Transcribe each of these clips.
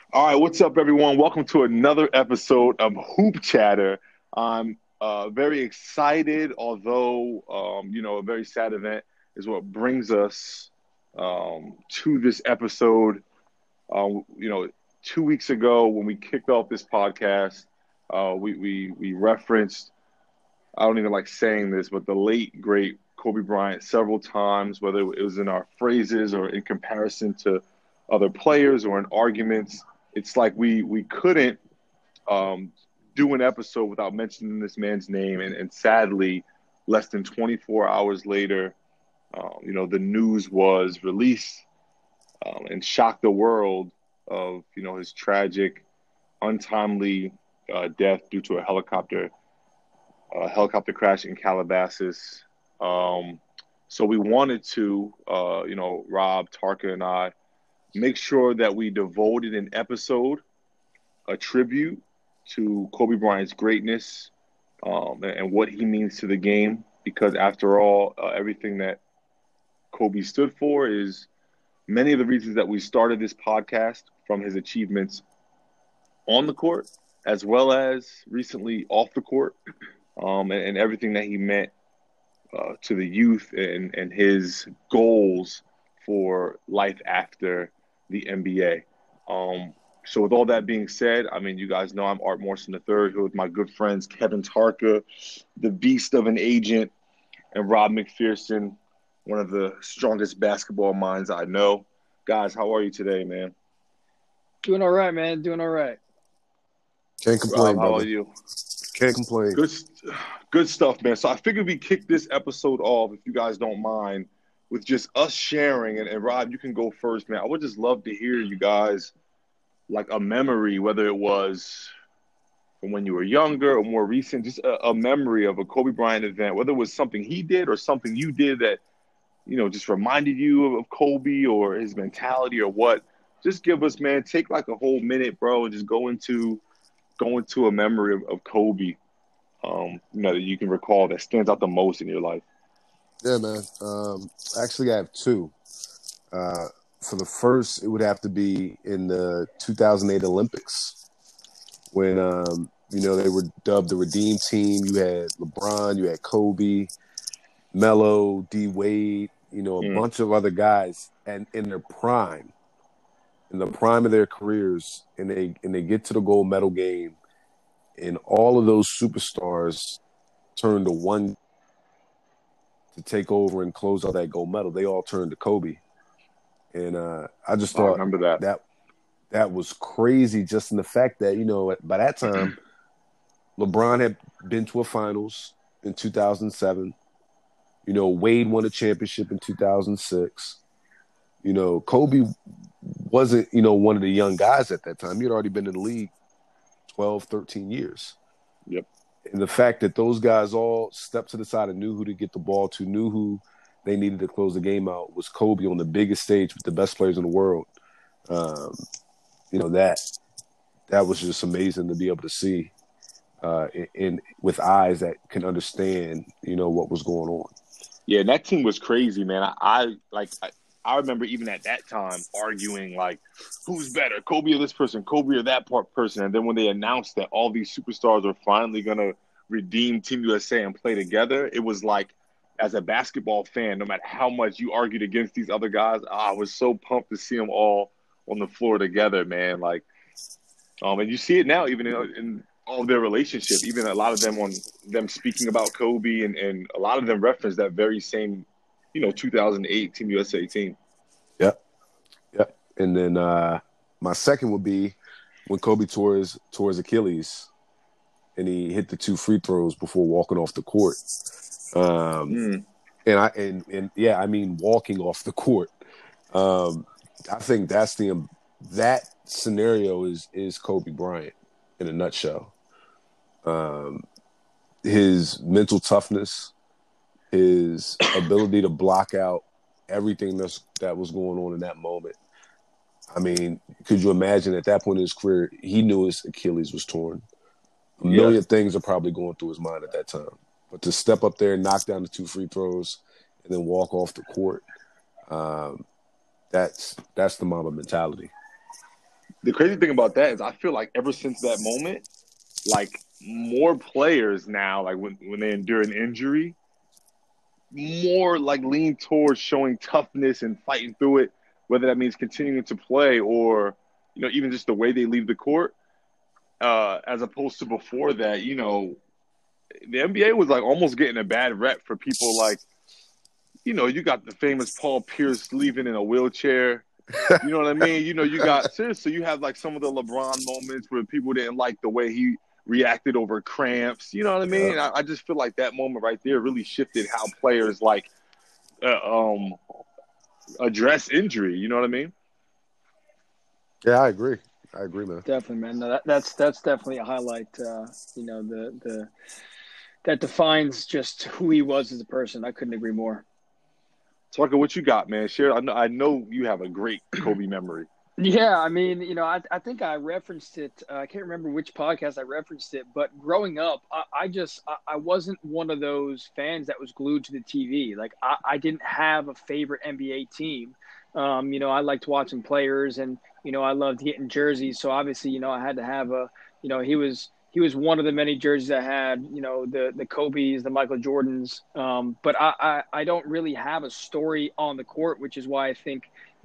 All right, what's up, everyone? Welcome to another episode of Hoop Chatter. I'm very excited, although a very sad event is what brings us to this episode. 2 weeks ago when we kicked off this podcast, we referenced. I don't even like saying this, but the late great Kobe Bryant several times, whether it was in our phrases or in comparison to other players or in arguments. It's like we couldn't um, do an episode without mentioning this man's name. And sadly, less than 24 hours later, the news was released and shocked the world of, his tragic, untimely death due to a helicopter crash in Calabasas. So we wanted to, Rob, Tarka, and I make sure that we devoted an episode, a tribute to Kobe Bryant's greatness and what he means to the game. Because after all, everything that Kobe stood for is many of the reasons that we started this podcast, from his achievements on the court as well as recently off the court, and everything that he meant to the youth and his goals for life after the NBA. So with all that being said, I mean, you guys know I'm Art Morrison III, here with my good friends Kevin Tarka, the beast of an agent, and Rob McPherson, one of the strongest basketball minds I know. Guys, how are you today, man? Doing all right, man. Doing all right. Can't complain, Rob, brother. how are you? Can't complain. Good stuff, man. So I figured we kick this episode off, if you guys don't mind, with just us sharing. And Rob, you can go first, man. I would just love to hear you guys, like a memory, whether it was from when you were younger or more recent, just a memory of a Kobe Bryant event, whether it was something he did or something you did that, just reminded you of Kobe or his mentality or what. Just give us, man, take like a whole minute, bro, and just go into a memory of Kobe, that you can recall that stands out the most in your life. Yeah, man. Actually, I have two. For the first, it would have to be in the 2008 Olympics when, they were dubbed the Redeem Team. You had LeBron, you had Kobe, Melo, D. Wade, a bunch of other guys, and in the prime of their careers, and they get to the gold medal game, and all of those superstars turn to one to take over and close out that gold medal. They all turned to Kobe. And I just thought remember that was crazy, just in the fact that, by that time, LeBron had been to a finals in 2007. Wade won a championship in 2006. Kobe wasn't, one of the young guys at that time. He had already been in the league 12, 13 years. Yep. And the fact that those guys all stepped to the side and knew who to get the ball to, knew who they needed to close the game out, was Kobe on the biggest stage with the best players in the world. That was just amazing to be able to see with eyes that can understand, what was going on. Yeah, and that team was crazy, man. I remember even at that time arguing, like, who's better, Kobe or this person, Kobe or that person. And then when they announced that all these superstars were finally going to redeem Team USA and play together, it was like, as a basketball fan, no matter how much you argued against these other guys, I was so pumped to see them all on the floor together, man. Like, and you see it now, even in all of their relationship, even a lot of them on them speaking about Kobe, and a lot of them reference that very same 2008 Team USA team. Yep. And then my second would be when Kobe tore his Achilles, and he hit the 2 free throws before walking off the court. And I mean walking off the court. I think that scenario is Kobe Bryant in a nutshell. His mental toughness, his ability to block out everything that was going on in that moment. I mean, could you imagine at that point in his career, he knew his Achilles was torn. A million things are probably going through his mind at that time. But to step up there and knock down the 2 free throws and then walk off the court, that's the Mamba mentality. the crazy thing about that is I feel like ever since that moment, like more players now, like when they endure an injury, more like lean towards showing toughness and fighting through it, whether that means continuing to play or, even just the way they leave the court, as opposed to before that, the NBA was like almost getting a bad rep for people like, you got the famous Paul Pierce leaving in a wheelchair. You know what I mean? You got seriously, you have like some of the LeBron moments where people didn't like the way he reacted over cramps. You know what I mean? Yeah. I just feel like that moment right there really shifted how players like address injury. You know what I mean? Yeah, I agree. I agree, man. Definitely, man. No, that's definitely a highlight. The that defines just who he was as a person. I couldn't agree more. Tucker, what you got, man? Share. I know you have a great Kobe memory. Yeah, I mean, I think I referenced it. I can't remember which podcast I referenced it, but growing up, I wasn't one of those fans that was glued to the TV. Like I didn't have a favorite NBA team. I liked watching players, and I loved getting jerseys. So obviously, I had to have he was one of the many jerseys I had. The Kobe's, the Michael Jordans. But I don't really have a story on the court, which is why I think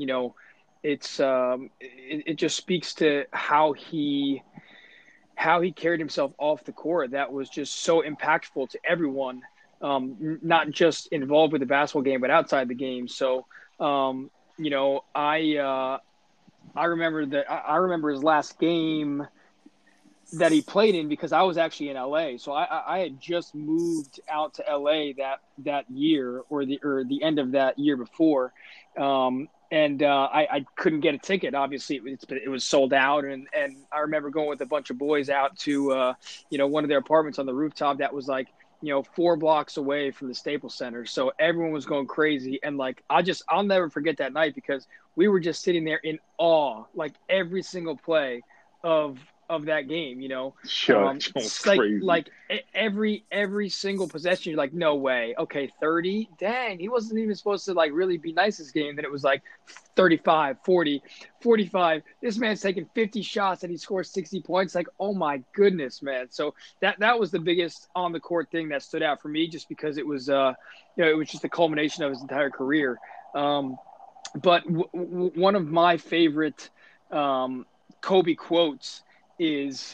it just speaks to how he carried himself off the court. That was just so impactful to everyone, not just involved with the basketball game, but outside the game. So, I remember his last game that he played in because I was actually in LA. So I had just moved out to LA that year or the end of that year before. And I couldn't get a ticket. Obviously, it was sold out. And I remember going with a bunch of boys out to, one of their apartments on the rooftop that was like, 4 blocks away from the Staples Center. So everyone was going crazy. And like, I'll never forget that night because we were just sitting there in awe, like every single play of that game, every single possession, you're like, no way. Okay, 30, dang, he wasn't even supposed to like really be nice this game. Then it was like 35, 40, 45. This man's taking 50 shots and he scores 60 points. Like, oh my goodness, man. So that was the biggest on the court thing that stood out for me, just because it was it was just the culmination of his entire career. But one of my favorite Kobe quotes is,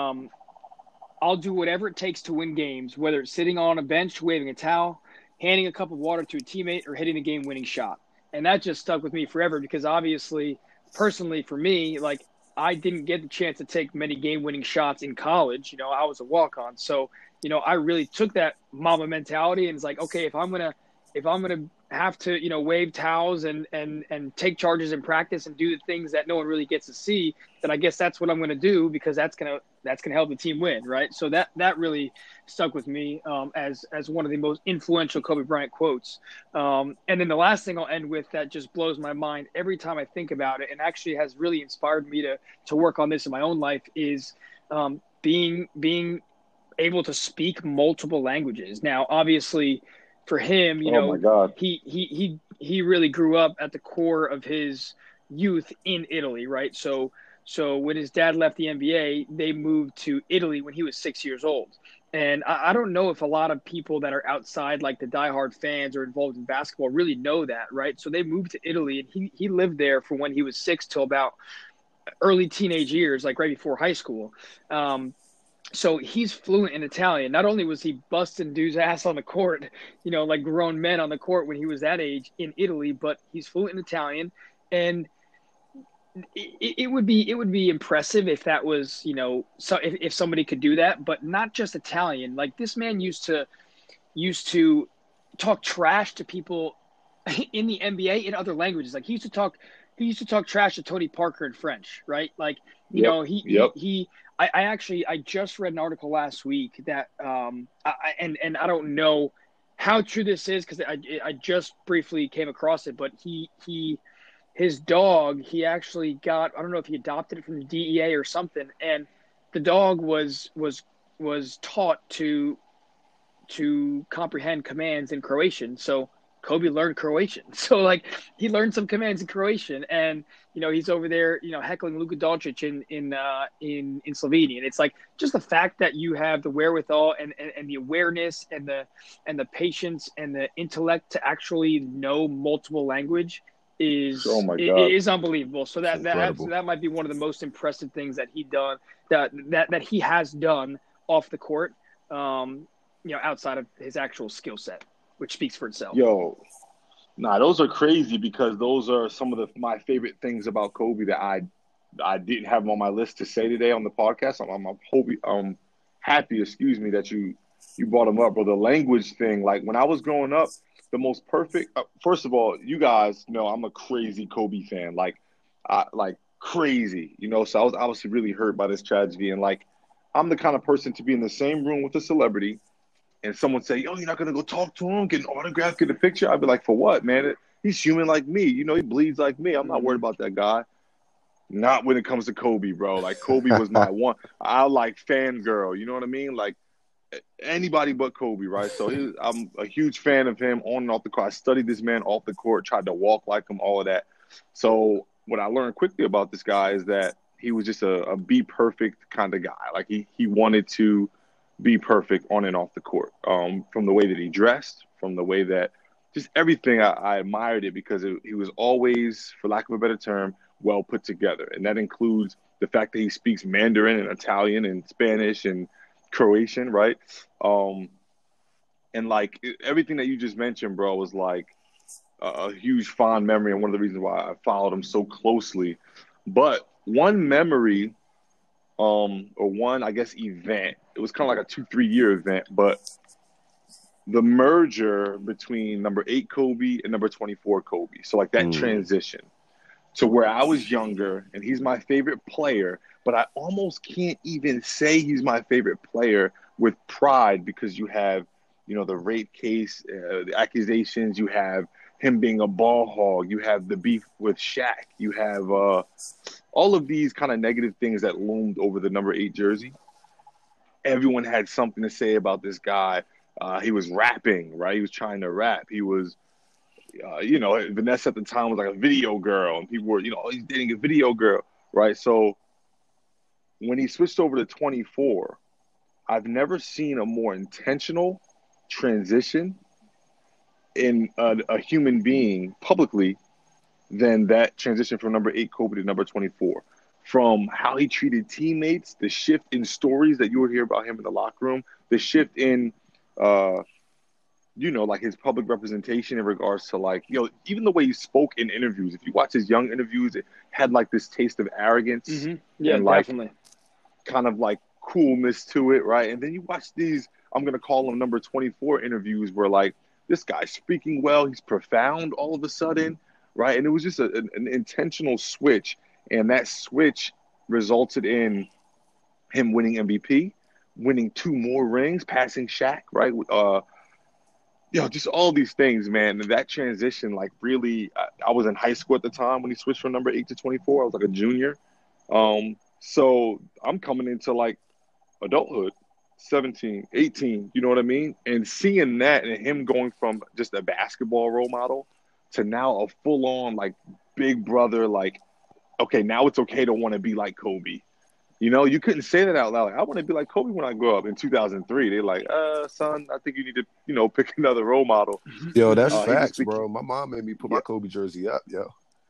I'll do whatever it takes to win games, whether it's sitting on a bench, waving a towel, handing a cup of water to a teammate, or hitting the game-winning shot. And that just stuck with me forever because obviously, personally for me, like I didn't get the chance to take many game-winning shots in college. I was a walk-on. So, I really took that Mamba mentality and it's like, okay, if I'm going to have to, wave towels and take charges in practice and do the things that no one really gets to see, then I guess that's what I'm going to do because that's going to help the team win. Right. So that really stuck with me as one of the most influential Kobe Bryant quotes. And then the last thing I'll end with that just blows my mind every time I think about it and actually has really inspired me to work on this in my own life is being able to speak multiple languages. Now, obviously, for him, Oh my God. he really grew up at the core of his youth in Italy, right? So when his dad left the NBA, they moved to Italy when he was 6 years old. And I don't know if a lot of people that are outside, like the diehard fans or involved in basketball, really know that, right? So they moved to Italy, and he lived there from when he was 6 till about early teenage years, like right before high school. So he's fluent in Italian. Not only was he busting dude's ass on the court, like grown men on the court when he was that age in Italy, but he's fluent in Italian. And it would be impressive if that was, so if somebody could do that, but not just Italian. Like this man used to talk trash to people in the NBA in other languages. Like he used to talk trash to Tony Parker in French, right? Like, I just read an article last week that, and I don't know how true this is because I just briefly came across it, but his dog, he actually got, I don't know if he adopted it from the DEA or something. And the dog was taught to comprehend commands in Croatian. So Kobe learned Croatian. So like he learned some commands in Croatian, and he's over there, heckling Luka Doncic in Slovenian. It's like just the fact that you have the wherewithal and the awareness and the patience and the intellect to actually know multiple language is Oh my it God. is unbelievable. So that incredible. that might be one of the most impressive things that he has done off the court, outside of his actual skill set, which speaks for itself. Yo, nah, those are crazy because those are some of my favorite things about Kobe that I didn't have on my list to say today on the podcast. I'm happy, excuse me, that you brought them up, bro. The language thing, like when I was growing up, the most perfect. First of all, you guys know I'm a crazy Kobe fan, like crazy, So I was obviously really hurt by this tragedy, and like I'm the kind of person to be in the same room with a celebrity and someone say, "Yo, you're not gonna go talk to him, get an autograph, get a picture." I'd be like, "For what, man? He's human like me. He bleeds like me. I'm not worried about that guy." Not when it comes to Kobe, bro. Like Kobe was my one. I like fangirl. You know what I mean? Like anybody but Kobe, right? So I'm a huge fan of him on and off the court. I studied this man off the court, tried to walk like him, all of that. So what I learned quickly about this guy is that he was just a be perfect kind of guy. Like he wanted to be perfect on and off the court. From the way that he dressed, from the way that just everything, I admired it because he was always, for lack of a better term, well put together. And that includes the fact that he speaks Mandarin and Italian and Spanish and Croatian, right? And like everything that you just mentioned, bro, was like a huge fond memory and one of the reasons why I followed him so closely. But one memory, or one, I guess, event, it was kind of like a 2-3 year event, but the merger between number 8 Kobe and number 24 Kobe. So like that transition to where I was younger and he's my favorite player, but I almost can't even say he's my favorite player with pride because you have, the rape case, the accusations, you have him being a ball hog, you have the beef with Shaq, you have all of these kind of negative things that loomed over the number 8 jersey. Everyone had something to say about this guy. He was rapping, right? He was trying to rap. He was, Vanessa at the time was like a video girl, and people were, he's dating a video girl, right? So when he switched over to 24, I've never seen a more intentional transition in a human being publicly than that transition from number 8 Kobe to number 24. From how he treated teammates, the shift in stories that you would hear about him in the locker room, the shift in, like his public representation in regards to like, even the way he spoke in interviews. If you watch his young interviews, it had like this taste of arrogance Yeah, and like definitely. kind of like coolness to it, right? And then you watch these, I'm going to call them number 24 interviews where like this guy's speaking well, he's profound all of a sudden, right? And it was just an intentional switch. And that switch resulted in him winning MVP, winning 2 more rings, passing Shaq, right? Just all these things, man. And that transition, like really, I was in high school at the time when he switched from number 8 to 24. I was like a junior. So I'm coming into like adulthood, 17, 18, you know what I mean? And seeing that and him going from just a basketball role model to now a full-on like big brother, like, okay, now it's okay to want to be like Kobe. You couldn't say that out loud. Like, I want to be like Kobe when I grow up. In 2003, they're like, son, I think you need to, pick another role model. Yo, that's facts, bro. My mom made me put my Kobe jersey up, yo.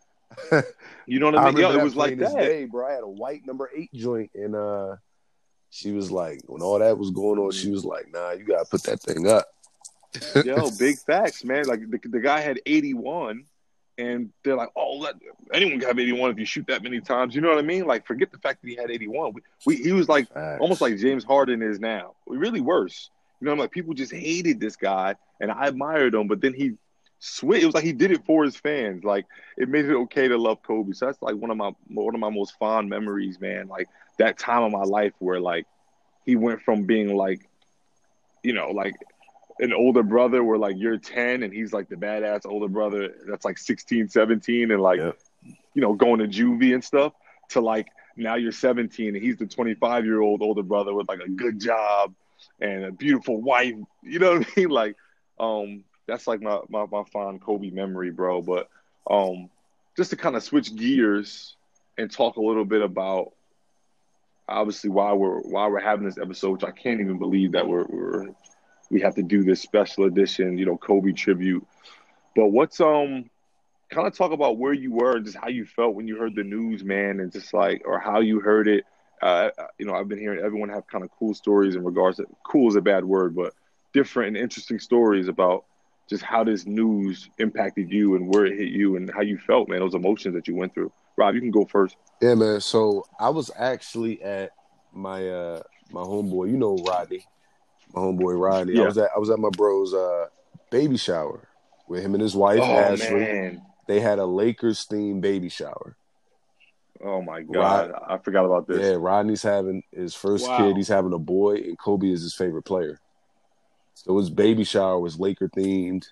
You know what I mean? Yo, it was like that. Day, bro. I had a white number 8 joint, and she was like, when all that was going on, she was like, nah, you gotta put that thing up. Yo, big facts, man. Like the guy had 81. And they're like, oh, anyone can have 81 if you shoot that many times. You know what I mean? Like, forget the fact that he had 81. He was like almost like James Harden is now. Really worse. Like people just hated this guy, and I admired him. But then he switched. It was like he did it for his fans. Like it made it okay to love Kobe. So that's like one of my most fond memories, man. Like that time of my life where like he went from being like, like an older brother where like you're 10 and he's like the badass older brother that's like 16, 17 and like, going to juvie and stuff to like now you're 17 and he's the 25-year-old older brother with like a good job and a beautiful wife. You know what I mean? Like, that's like my fond Kobe memory, bro. But just to kind of switch gears and talk a little bit about obviously why we're having this episode, which I can't even believe that we have to do this special edition, Kobe tribute. But what's kind of talk about where you were and just how you felt when you heard the news, man, and just like or how you heard it. I've been hearing everyone have kind of cool stories in regards to cool is a bad word, but different and interesting stories about just how this news impacted you and where it hit you and how you felt, man, those emotions that you went through. Rob, you can go first. Yeah, man. So I was actually at my my homeboy, Rodney, my homeboy Rodney. Yeah. I was at my bro's baby shower with him and his wife Oh, Ashley. man. They had a Lakers themed baby shower. Oh my God, I forgot about this. Yeah, Rodney's having his first kid. He's having a boy, and Kobe is his favorite player. So his baby shower was Laker themed.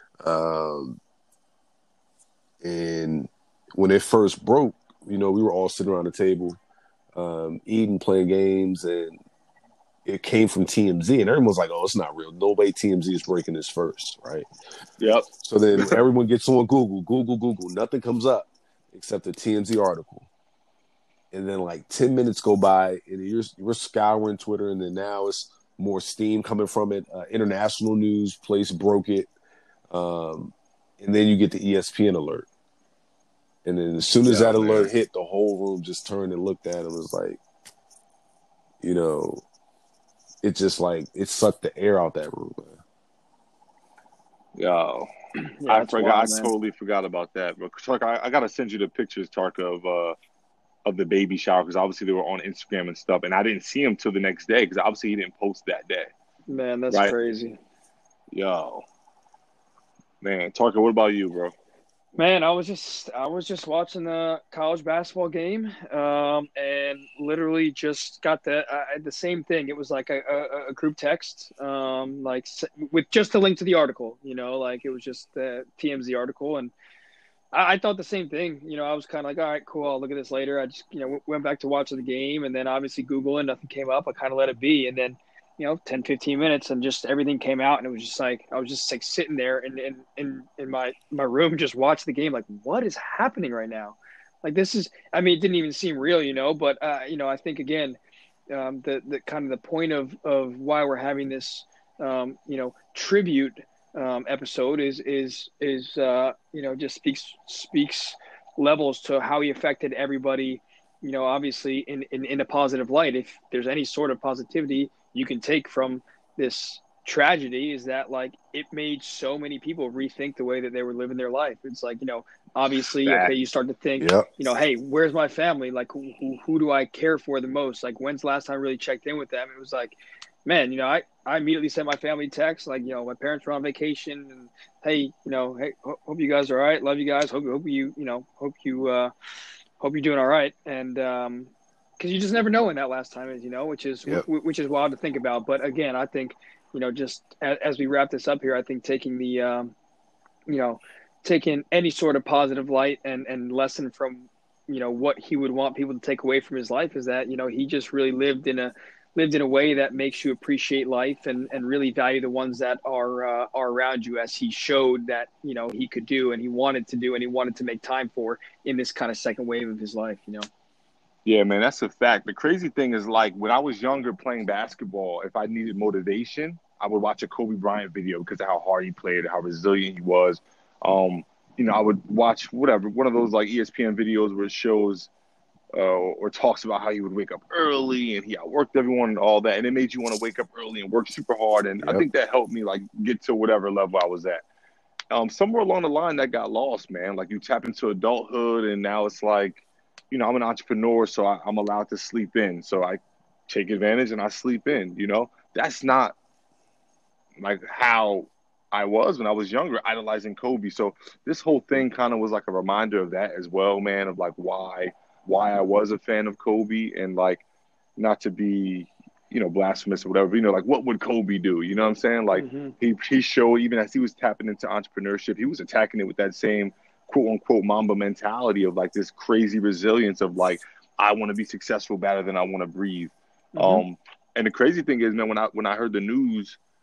And when it first broke, we were all sitting around the table, eating, playing games, and it came from TMZ, and everyone was like, "Oh, it's not real. No way TMZ is breaking this first, right?" Yep. So then everyone gets on Google. Nothing comes up except a TMZ article. And then like 10 minutes go by, and we're scouring Twitter, and then now it's more steam coming from it. International news place broke it, and then you get the ESPN alert. And then as soon as that alert hit, the whole room just turned and looked at him. It was like, it just like it sucked the air out that room, man. Yo, Yeah, I forgot. wild, I totally forgot about that. But Tark, I gotta send you the pictures, Tark, of the baby shower because obviously they were on Instagram and stuff, and I didn't see him till the next day because obviously he didn't post that day. Man, that's crazy. Yo, man, Tarka, what about you, bro? Man, I was just watching the college basketball game, and literally just got the same thing. It was like a group text, like with just a link to the article. Like it was just the TMZ article, and I thought the same thing. I was kind of like, all right, cool. I'll look at this later. I just went back to watching the game, and then obviously Googling, nothing came up. I kind of let it be, and then 10, 15 minutes and just everything came out, and it was just like I was just like sitting there in my room just watching the game like, what is happening right now? Like this is, I mean, it didn't even seem real, but I think again, the kind of the point of why we're having this tribute episode is just speaks levels to how he affected everybody, obviously in a positive light. If there's any sort of positivity you can take from this tragedy, is that like it made so many people rethink the way that they were living their life. It's like, obviously, okay, you start to think, hey, where's my family? Like, who do I care for the most? Like, when's the last time I really checked in with them? It was like, man, I immediately sent my family text, like, my parents were on vacation, and hey, hey, hope you guys are all right. Love you guys. Hope you're doing all right. And because you just never know when that last time is, which is wild to think about. But again, I think, just as we wrap this up here, I think taking the, taking any sort of positive light and lesson from, what he would want people to take away from his life is that, he just really lived in a way that makes you appreciate life and really value the ones that are around you, as he showed that, he could do, and he wanted to do, and he wanted to make time for in this kind of second wave of his life, Yeah, man, that's a fact. The crazy thing is, like, when I was younger playing basketball, if I needed motivation, I would watch a Kobe Bryant video because of how hard he played, how resilient he was. I would watch whatever, one of those like ESPN videos where it shows or talks about how he would wake up early and he outworked everyone and all that. And it made you want to wake up early and work super hard. And I think that helped me like get to whatever level I was at. Somewhere along the line that got lost, man. Like you tap into adulthood and now it's like, I'm an entrepreneur, so I'm allowed to sleep in. So I take advantage and I sleep in, That's not like how I was when I was younger, idolizing Kobe. So this whole thing kind of was like a reminder of that as well, man, of like why I was a fan of Kobe and like not to be, blasphemous or whatever, like what would Kobe do? You know what I'm saying? Like he showed, even as he was tapping into entrepreneurship, he was attacking it with that same quote unquote Mamba mentality of like this crazy resilience of like, I want to be successful better than I want to breathe. And the crazy thing is, man, when I heard the news,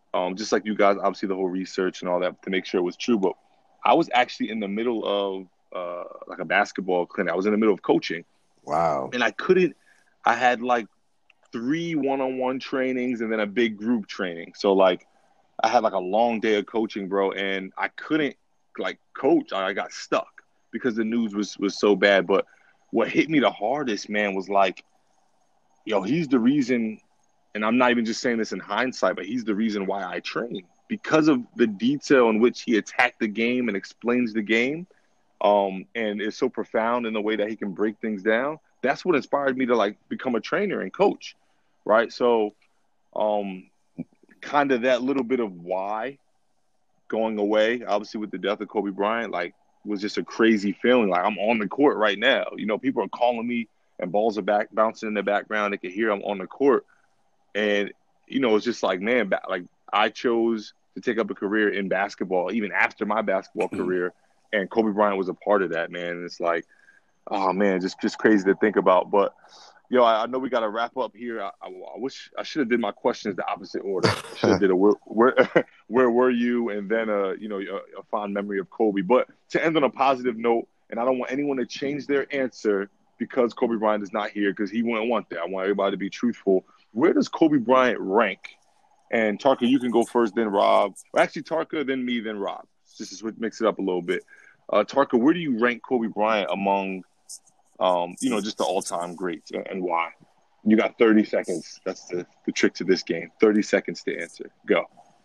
just like you guys, obviously the whole research and all that to make sure it was true. But I was actually in the middle of like a basketball clinic. I was in the middle of coaching, Wow. and I couldn't. I had like 3 one-on-one trainings and then a big group training. So like I had like a long day of coaching, bro, and I couldn't like coach. I got stuck because the news was so bad. But what hit me the hardest, man, was like, yo, he's the reason, and I'm not even just saying this in hindsight, but he's the reason why I train because of the detail in which he attacked the game and explains the game, and is so profound in the way that he can break things down. That's what inspired me to like become a trainer and coach, right? So, um, kind of that little bit of why going away, obviously with the death of Kobe Bryant, like was just a crazy feeling. Like I'm on the court right now. You know, people are calling me and balls are back bouncing in the background. They can hear I'm on the court. And, you know, it's just like, man, like I chose to take up a career in basketball, even after my basketball career. And Kobe Bryant was a part of that, man. And it's like, oh, man, just crazy to think about. But, yo, I know we got to wrap up here. I wish I should have did my questions the opposite order. I should have did a where were you? And then, you know, a fond memory of Kobe. But to end on a positive note, and I don't want anyone to change their answer because Kobe Bryant is not here because he wouldn't want that. I want everybody to be truthful. Where does Kobe Bryant rank? And Tarka, you can go first, then Rob. Or actually, Tarka, then me, then Rob. Just to mix it up a little bit. Tarka, where do you rank Kobe Bryant among, you know, just the all-time greats, and why? You got 30 seconds. That's the trick to this game. 30 seconds to answer. Go.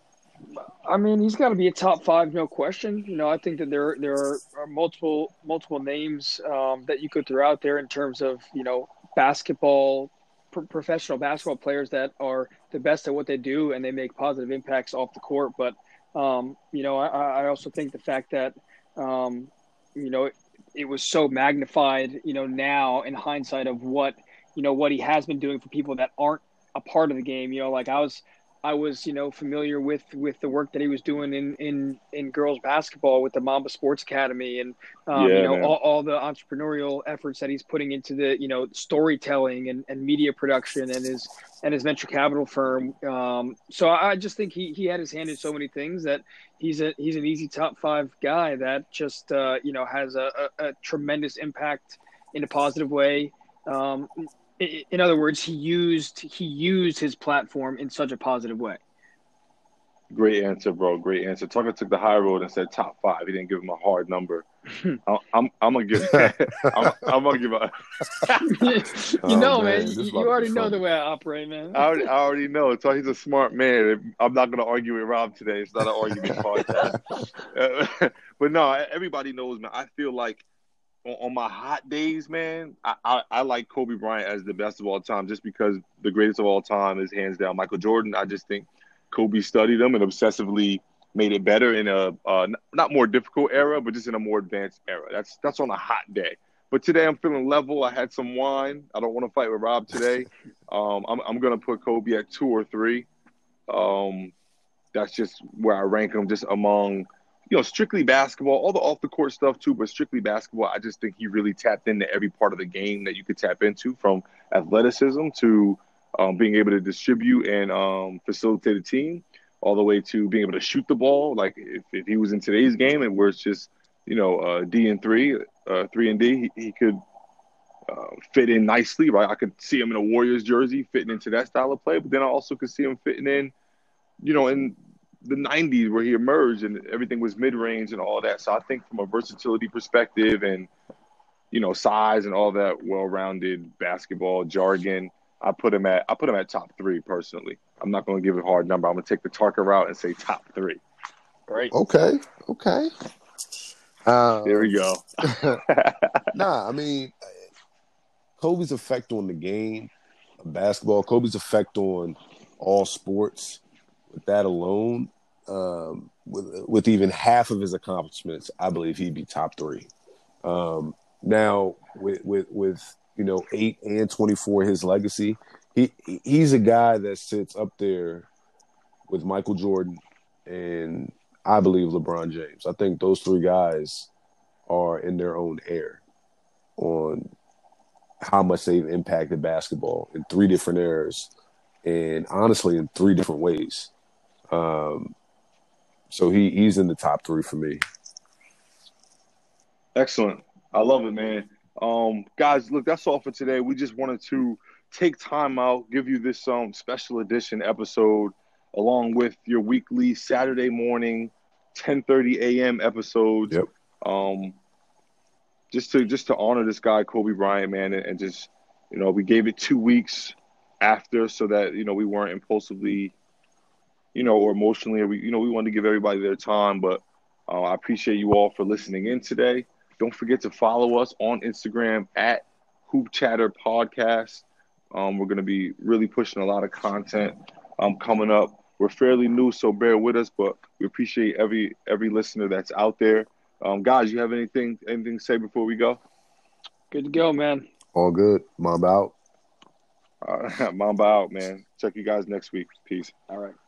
I mean, he's got to be a top 5, no question. You know, I think that there are multiple names that you could throw out there in terms of, you know, basketball, professional basketball players that are the best at what they do and they make positive impacts off the court. But, you know, I also think the fact that, you know, it was so magnified, you know, now in hindsight of what, you know, what he has been doing for people that aren't a part of the game. You know, like I was, you know, familiar with the work that he was doing in girls basketball with the Mamba Sports Academy and, you Yeah, know, man. all the entrepreneurial efforts that he's putting into the, you know, storytelling and media production and his venture capital firm. So I just think he had his hand in so many things that he's an easy top 5 guy that just, you know, has a tremendous impact in a positive way. In other words, he used his platform in such a positive way. Great answer, bro. Great answer. Tucker took the high road and said top 5. He didn't give him a hard number. I'm gonna give. I'm gonna give a. You know, man, man, this is you about to be already know fun. the way I operate, man. I already know. So he's a smart man. I'm not gonna argue with Rob today. It's not an argument podcast. But no, everybody knows, man. I feel like on my hot days, man, I like Kobe Bryant as the best of all time just because the greatest of all time is hands down Michael Jordan. I just think Kobe studied him and obsessively made it better in a not more difficult era, but just in a more advanced era. That's on a hot day. But today I'm feeling level. I had some wine. I don't want to fight with Rob today. I'm gonna put Kobe at 2 or 3. Um, that's just where I rank him, just among, you know, strictly basketball, all the off the court stuff too, but strictly basketball. I just think he really tapped into every part of the game that you could tap into, from athleticism to being able to distribute and facilitate a team, all the way to being able to shoot the ball. Like if he was in today's game and where it's just, you know, D and 3, 3 and D, he could fit in nicely, right? I could see him in a Warriors jersey fitting into that style of play, but then I also could see him fitting in, you know, in the 90s where he emerged and everything was mid-range and all that. So I think from a versatility perspective and, you know, size and all that well-rounded basketball jargon, I put him at top 3 personally. I'm not going to give a hard number. I'm going to take the Tarka route and say top 3. Great. Okay. There we go. Nah, I mean, Kobe's effect on the game of basketball, Kobe's effect on all sports, with that alone, with even half of his accomplishments, I believe he'd be top 3. Now, with you know 8 and 24, his legacy, he's a guy that sits up there with Michael Jordan and I believe LeBron James. I think those 3 guys are in their own air on how much they've impacted basketball in 3 different eras, and honestly in 3 different ways. So he's in the top 3 for me. Excellent. I love it, man. Guys, look, that's all for today. We just wanted to take time out, give you this special edition episode along with your weekly Saturday morning 10:30 a.m. episodes. Yep. Just to honor this guy, Kobe Bryant, man, and just, we gave it 2 weeks after so that, we weren't impulsively, or emotionally, or we wanted to give everybody their time. But I appreciate you all for listening in today. Don't forget to follow us on Instagram at Hoop Chatter Podcast. We're going to be really pushing a lot of content coming up. We're fairly new, so bear with us, but we appreciate every listener that's out there. Guys, you have anything to say before we go? Good to go, man. All good. Mamba out. Mamba out, man. Check you guys next week. Peace. All right.